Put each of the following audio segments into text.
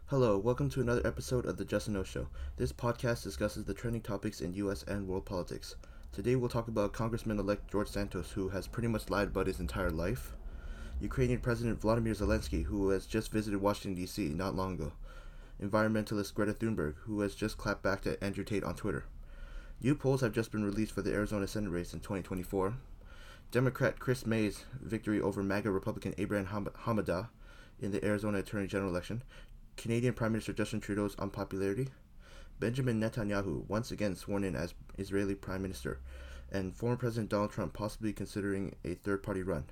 Hello, welcome to another episode of the Just Know Show. This podcast discusses the trending topics in U.S. and world politics. Today we'll talk about Congressman-elect George Santos, who has pretty much lied about his entire life, Ukrainian President Vladimir Zelensky, who has just visited Washington, D.C. not long ago, environmentalist Greta Thunberg, who has just clapped back at Andrew Tate on Twitter. New polls have just been released for the Arizona Senate race in 2024. Democrat Chris May's victory over MAGA Republican Abraham Hamada in the Arizona Attorney General election, Canadian Prime Minister Justin Trudeau's unpopularity, Benjamin Netanyahu once again sworn in as Israeli Prime Minister, and former President Donald Trump possibly considering a third-party run.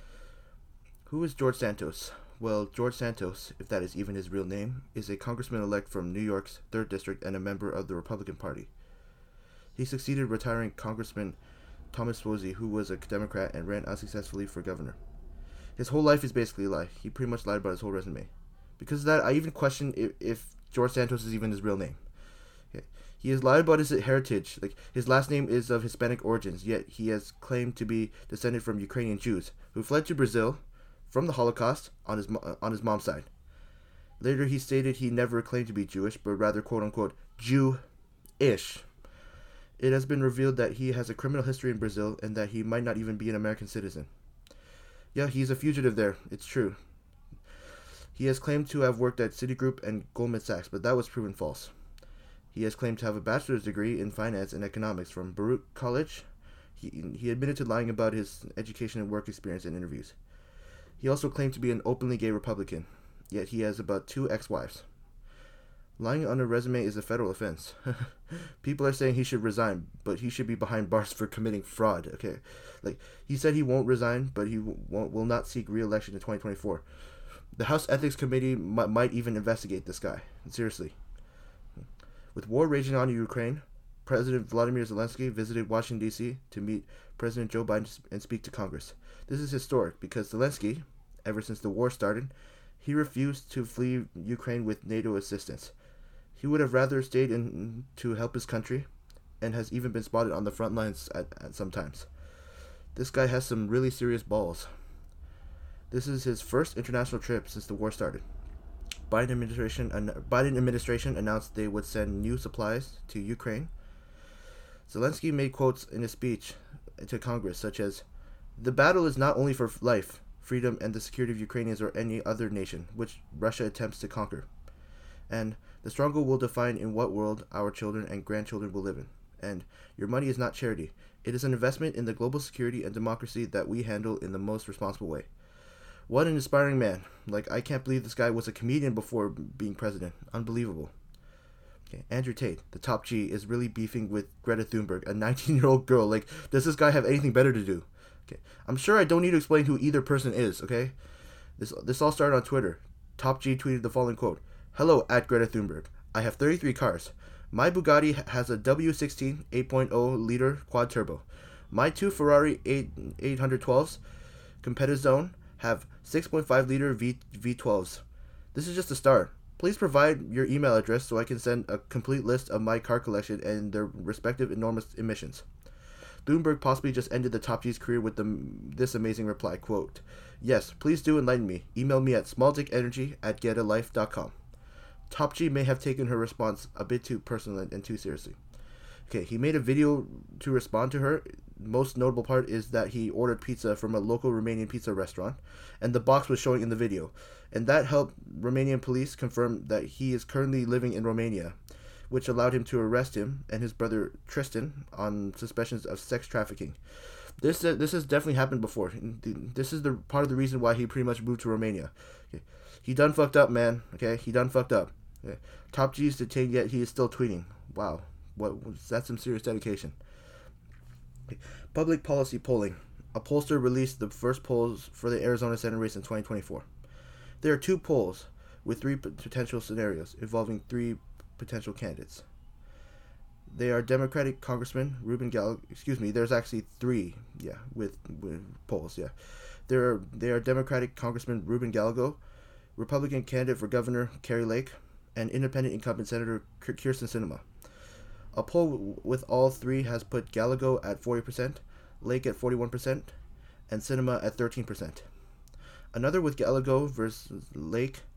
Who is George Santos? Well, George Santos, if that is even his real name, is a congressman-elect from New York's 3rd District and a member of the Republican Party. He succeeded retiring Congressman Thomas Suozzi, who was a Democrat and ran unsuccessfully for governor. His whole life is basically a lie. He pretty much lied about his whole resume. Because of that, I even question if George Santos is even his real name. Okay. He has lied about his heritage. Like, his last name is of Hispanic origins, yet he has claimed to be descended from Ukrainian Jews who fled to Brazil from the Holocaust on his mom's side. Later, he stated he never claimed to be Jewish, but rather quote-unquote Jew-ish. It has been revealed that he has a criminal history in Brazil and that he might not even be an American citizen. Yeah, he's a fugitive there. It's true. He has claimed to have worked at Citigroup and Goldman Sachs, but that was proven false. He has claimed to have a bachelor's degree in finance and economics from Baruch College. He admitted to lying about his education and work experience in interviews. He also claimed to be an openly gay Republican, yet he has about 2 ex-wives. Lying on a resume is a federal offense. People are saying he should resign, but he should be behind bars for committing fraud. Okay, like, he said he won't resign, but he will not seek re-election in 2024. The House Ethics Committee might even investigate this guy. Seriously. With war raging on in Ukraine, President Vladimir Zelensky visited Washington, D.C. to meet President Joe Biden and speak to Congress. This is historic because Zelensky, ever since the war started, he refused to flee Ukraine with NATO assistance. He would have rather stayed in to help his country, and has even been spotted on the front lines at some times. This guy has some really serious balls. This is his first international trip since the war started. Biden administration announced they would send new supplies to Ukraine. Zelensky made quotes in his speech to Congress such as, "The battle is not only for life, freedom, and the security of Ukrainians or any other nation, which Russia attempts to conquer. And the struggle will define in what world our children and grandchildren will live in. And your money is not charity. It is an investment in the global security and democracy that we handle in the most responsible way." What an inspiring man. Like, I can't believe this guy was a comedian before being president. Unbelievable. Okay, Andrew Tate, the top G, is really beefing with Greta Thunberg, a 19-year-old girl. Like, does this guy have anything better to do? Okay, I'm sure I don't need to explain who either person is, okay? This all started on Twitter. Top G tweeted the following quote, "Hello, at Greta Thunberg. I have 33 cars. My Bugatti has a W16 8.0-liter quad turbo. My 2 Ferrari 812s competitive zone have 6.5-liter V12s. This is just a start. Please provide your email address so I can send a complete list of my car collection and their respective enormous emissions." Thunberg possibly just ended the Top G's career with this amazing reply, quote, "Yes, please do enlighten me. Email me at smalldickenergy@getalife.com. Top G may have taken her response a bit too personal and too seriously. Okay, he made a video to respond to her. Most notable part is that he ordered pizza from a local Romanian pizza restaurant, and the box was showing in the video. And that helped Romanian police confirm that he is currently living in Romania, which allowed him to arrest him and his brother Tristan on suspicions of sex trafficking. This has definitely happened before. This is the part of the reason why he pretty much moved to Romania. Okay. He done fucked up, man. Okay, he done fucked up. Okay. Top G is detained, yet he is still tweeting. Wow. That's some serious dedication. Public policy polling. A pollster released the first polls for the Arizona Senate race in 2024. There are 2 polls with 3 potential scenarios involving 3 potential candidates. They are Democratic Congressman Ruben Gallego. There's actually 3. With polls. They are Democratic Congressman Ruben Gallego, Republican candidate for Governor Kari Lake, and Independent incumbent Senator Kyrsten Sinema. A poll with all 3 has put Gallego at 40%, Lake at 41%, and Sinema at 13%. Another with Gallego versus Lake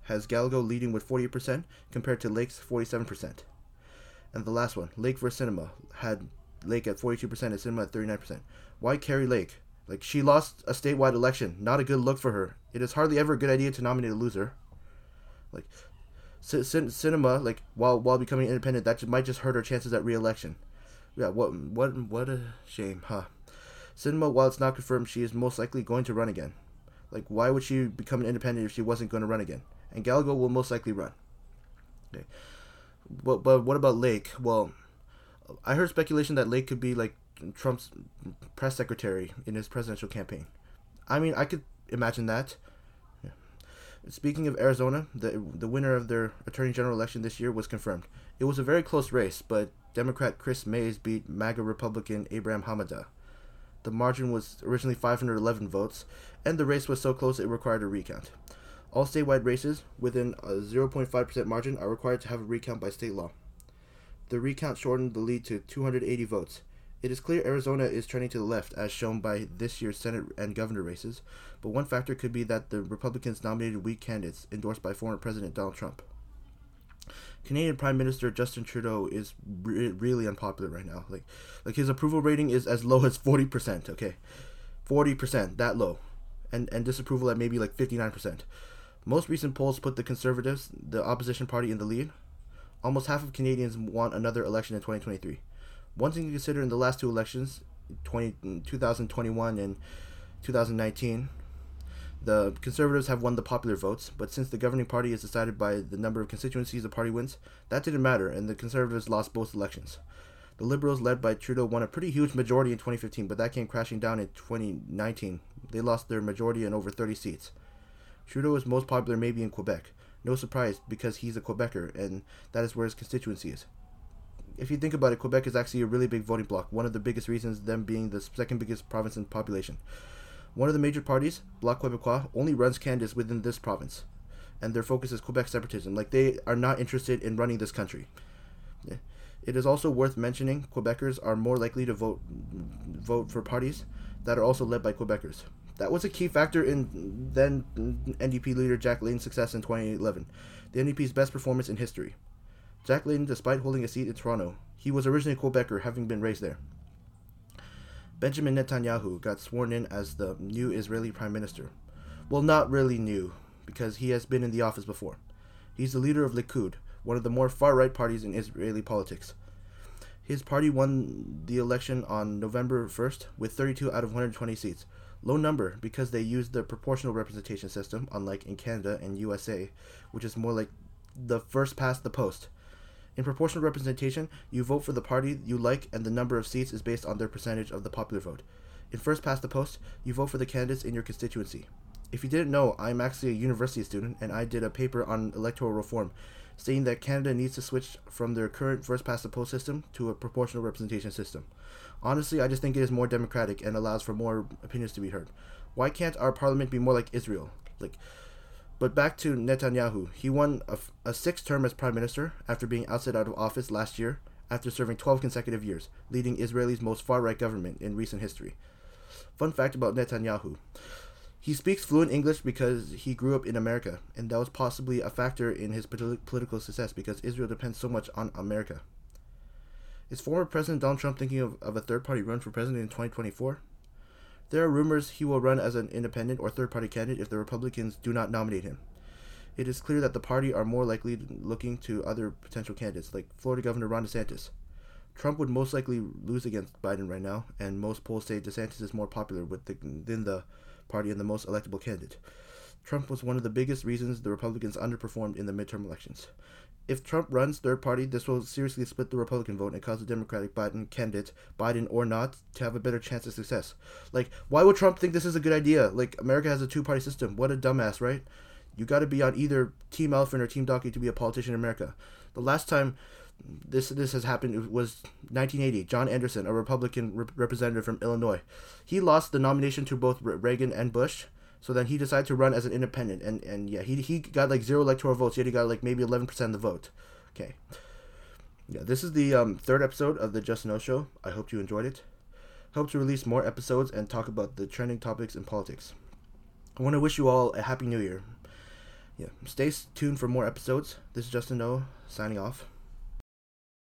has Gallego leading with 48% compared to Lake's 47%. And the last one, Lake versus Sinema, had Lake at 42% and Sinema at 39%. Why Carrie Lake? Like, she lost a statewide election. Not a good look for her. It is hardly ever a good idea to nominate a loser. Like, Sinema, like, while becoming independent, that might just hurt her chances at re-election. Yeah, what a shame, huh? Sinema, while it's not confirmed, she is most likely going to run again. Like, why would she become an independent if she wasn't going to run again? And Gallego will most likely run. Okay. But what about Lake? Well, I heard speculation that Lake could be like Trump's press secretary in his presidential campaign. I mean, I could imagine that. Yeah. Speaking of Arizona, the winner of their attorney general election this year was confirmed. It was a very close race, but Democrat Chris Mays beat MAGA Republican Abraham Hamada. The margin was originally 511 votes, and the race was so close it required a recount. All statewide races within a 0.5% margin are required to have a recount by state law. The recount shortened the lead to 280 votes. It is clear Arizona is trending to the left, as shown by this year's Senate and governor races, but one factor could be that the Republicans nominated weak candidates endorsed by former President Donald Trump. Canadian Prime Minister Justin Trudeau is really unpopular right now. Like his approval rating is as low as 40%, okay? 40%, that low. And disapproval at maybe like 59%. Most recent polls put the Conservatives, the opposition party, in the lead. Almost half of Canadians want another election in 2023. One thing to consider in the last two elections, 2021 and 2019, the Conservatives have won the popular votes, but since the governing party is decided by the number of constituencies the party wins, that didn't matter, and the Conservatives lost both elections. The Liberals, led by Trudeau, won a pretty huge majority in 2015, but that came crashing down in 2019. They lost their majority in over 30 seats. Trudeau is most popular maybe in Quebec. No surprise, because he's a Quebecer, and that is where his constituency is. If you think about it, Quebec is actually a really big voting bloc, one of the biggest reasons them being the second biggest province in population. One of the major parties, Bloc Québécois, only runs candidates within this province, and their focus is Quebec separatism. Like, they are not interested in running this country. Yeah. It is also worth mentioning Quebecers are more likely to vote for parties that are also led by Quebecers. That was a key factor in then NDP leader Jack Layton's success in 2011, the NDP's best performance in history. Jack Layton, despite holding a seat in Toronto, he was originally a Quebecer, having been raised there. Benjamin Netanyahu got sworn in as the new Israeli Prime Minister. Well, not really new, because he has been in the office before. He's the leader of Likud, one of the more far-right parties in Israeli politics. His party won the election on November 1st with 32 out of 120 seats. Low number because they used the proportional representation system, unlike in Canada and USA, which is more like the first past the post. In proportional representation, you vote for the party you like, and the number of seats is based on their percentage of the popular vote. In first past the post, you vote for the candidates in your constituency. If you didn't know, I'm actually a university student, and I did a paper on electoral reform, stating that Canada needs to switch from their current first past the post system to a proportional representation system. Honestly, I just think it is more democratic and allows for more opinions to be heard. Why can't our parliament be more like Israel? But back to Netanyahu. He won a sixth term as prime minister after being ousted out of office last year after serving 12 consecutive years, leading Israel's most far-right government in recent history. Fun fact about Netanyahu. He speaks fluent English because he grew up in America, and that was possibly a factor in his political success because Israel depends so much on America. Is former President Donald Trump thinking of a third-party run for president in 2024? There are rumors he will run as an independent or third-party candidate if the Republicans do not nominate him. It is clear that the party are more likely looking to other potential candidates, like Florida Governor Ron DeSantis. Trump would most likely lose against Biden right now, and most polls say DeSantis is more popular within the party and the most electable candidate. Trump was one of the biggest reasons the Republicans underperformed in the midterm elections. If Trump runs third party, this will seriously split the Republican vote and cause the Democratic Biden candidate, Biden or not, to have a better chance of success. Like, why would Trump think this is a good idea? Like, America has a two-party system. What a dumbass, right? You got to be on either Team Elephant or Team Donkey to be a politician in America. The last time this has happened was 1980. John Anderson, a Republican representative from Illinois. He lost the nomination to both Reagan and Bush. So then he decided to run as an independent, and yeah, he got like 0 electoral votes, yet he got like maybe 11% of the vote. Okay. Yeah, this is the third episode of the Just Know Show. I hope you enjoyed it. Hope to release more episodes and talk about the trending topics in politics. I want to wish you all a Happy New Year. Yeah, stay tuned for more episodes. This is Justin O signing off.